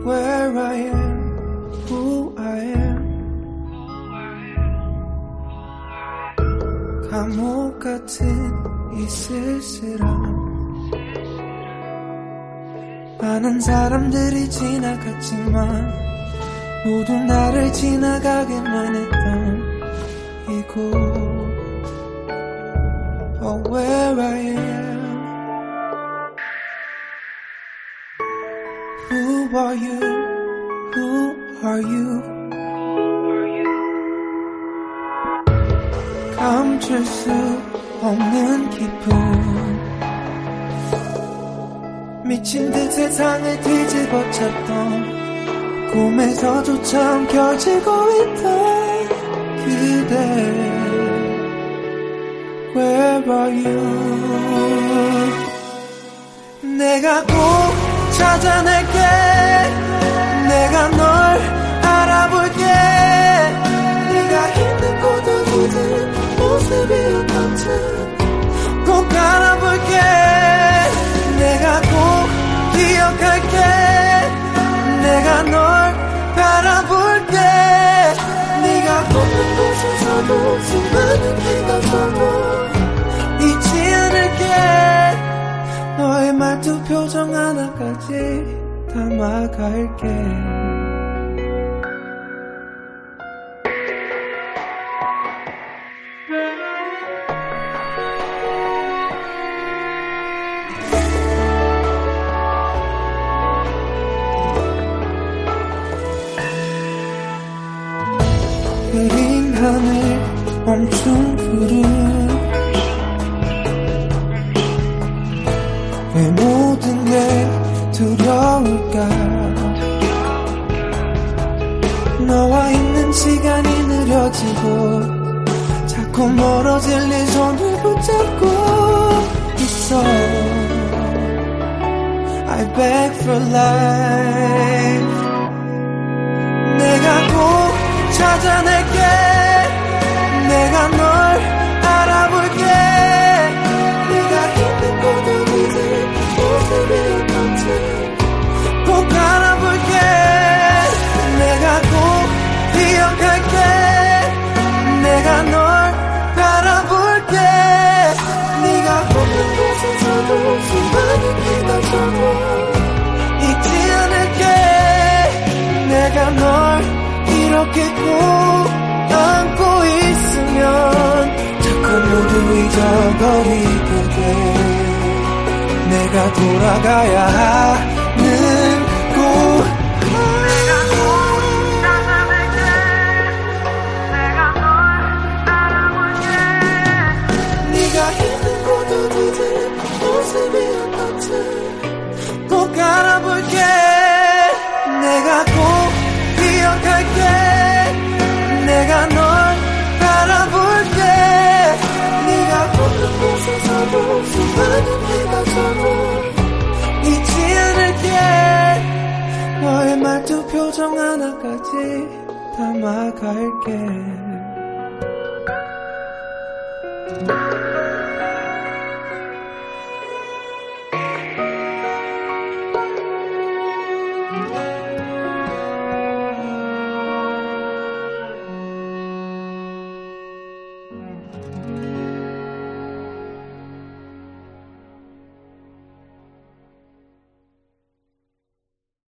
where I am, who I am. 감옥 같은 이 쓸쓸함. 많은 사람들이 지나갔지만 모두 나를 지나가게만 했던 이곳. Oh, where I am. Who are you? Who are you? 감출 수 없는 기분. 미친 듯 세상을 뒤집어 쳤던 꿈에서조차 움켜쥐고 있던 그대. Where are you? 내가 꼭 찾아낼게. 내가 널 알아볼게. 네가 힘든 곳 어디든 모습이 어떤지 꼭 알아볼게. 내가 꼭 기억할게. 내가 널 바라볼게. 네가 걷는 곳에서도 수많은 비가 서도 잊지 않을게. 너의 말투 표정 하나까지 담아갈게. 흐린 하늘 멈춘 구름. 왜 모든 게 두려울까. 너와 있는 시간이 느려지고 자꾸 멀어질 네 손을 붙잡고 있어. I beg for life. 내가 꼭 찾아낼게. 내가 널 알아볼게. 네가 힘든 곳 어디든 모습이 어떤지 꼭 알아볼게. 내가 꼭 기억할게. 내가 널 바라볼게. 네가 없는 곳에서도 수많은 비가 서도 잊지 않을게. 내가 널 이렇게 꼭 안고 있으면 자꾸 모두 잊어버리게 돼. 내가 돌아가야 하는 곳. 내가 꼭 찾아낼게. 내가 널 알아볼게. 네가 힘든 곳 어디든 모습이 어떤지 꼭 알아볼게. 내가 꼭 기억할게. 내가 널 바라볼게. 네가 없는 곳에서도 수많은 비가 서도 잊지 않을게. 너의 말투 표정 하나까지 담아갈게.